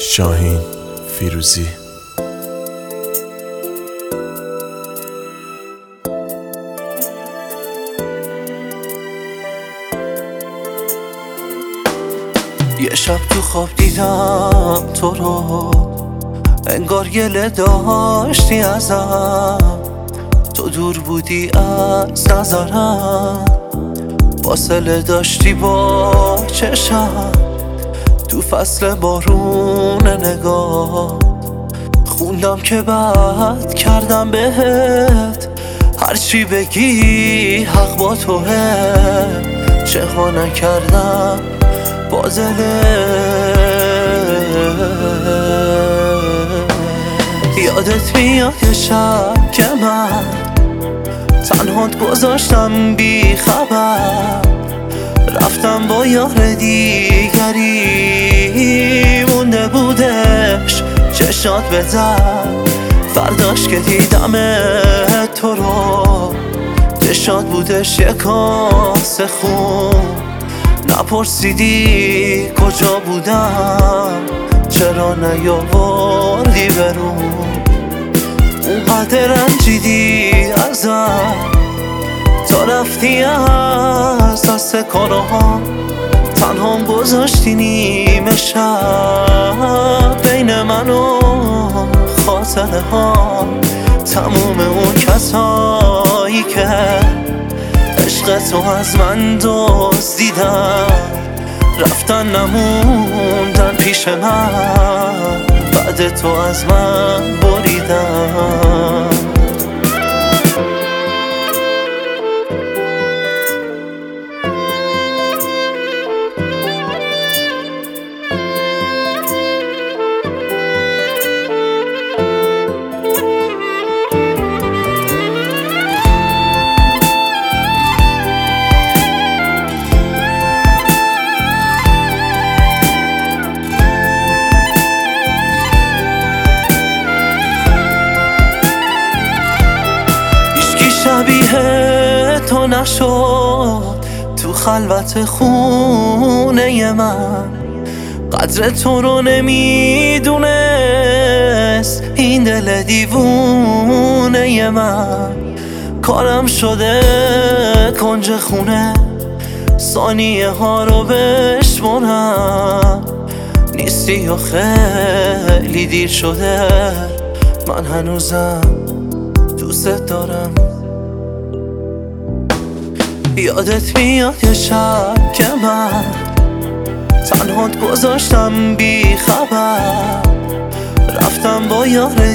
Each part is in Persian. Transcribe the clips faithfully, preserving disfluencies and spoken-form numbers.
شاهین فیروزی. یه شب تو خواب دیدم تو رو، انگار گله داشتی ازم. تو دور بودی از نظرم، فاصله داشتی با چشم. تو فصل بارون نگاه خوندم که بد کردم بهت. هرچی بگی حق با توه، چه ها نکردم با دلت. یادت میاد یه شب که من تنهات گذاشتم بی خبر، رفتم با یار دیگری، مونده بودش چشات بزن. فرداش که دیدم تو رو، چشات بودش یه کاسه خون. نپرسیدی کجا بودم، چرا نیاوردی برون. اونقدر رنجیدی ازم تا رفتی از دست کارام. تنهام گذاشتی نیمه شب بین من و خاطره ها. تموم اون کسایی که عشق تو از من دزدیدن، رفتن نموندن پیش من، بعد تو از من بریدن. شبیه تو نشد تو خلوت خونه من. قدر تو رو نمیدونست این دل دیوونه من. کارم شده کنج خونه، ثانیه ها رو بشمرم. نیستی و خیلی دیر شده، من هنوزم دوست دارم. یادت میاد یه شب که من تنهات گذاشتم بی خبر، رفتم با یار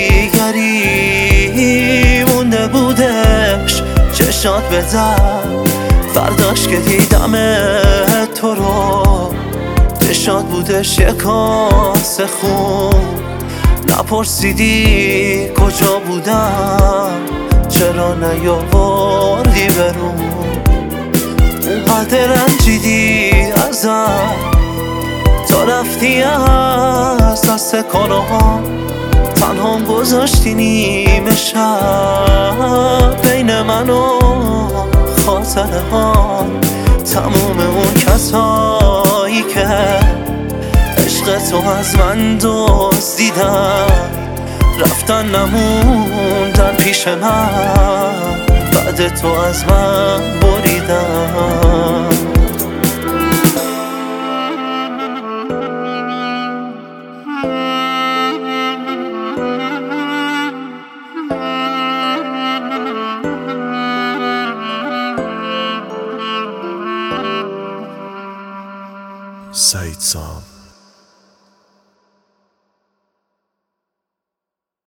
دیگری، مونده بودش چشات بزن. فرداش که دیدم تو رو، چشات بودش یه کاسه خون. نپرسیدی کجا بودم، چرا نیاوردی برون. اونقدر رنجیدی ازم تا رفتی از دست کارام. تنهام گذاشتی نیمه شب بین من و خاطره ها. تموم اون کسایی که عشق تو از من دزدیدن، رفتن نموندن پیش من، بعد تو از من بریدن. سعید سام.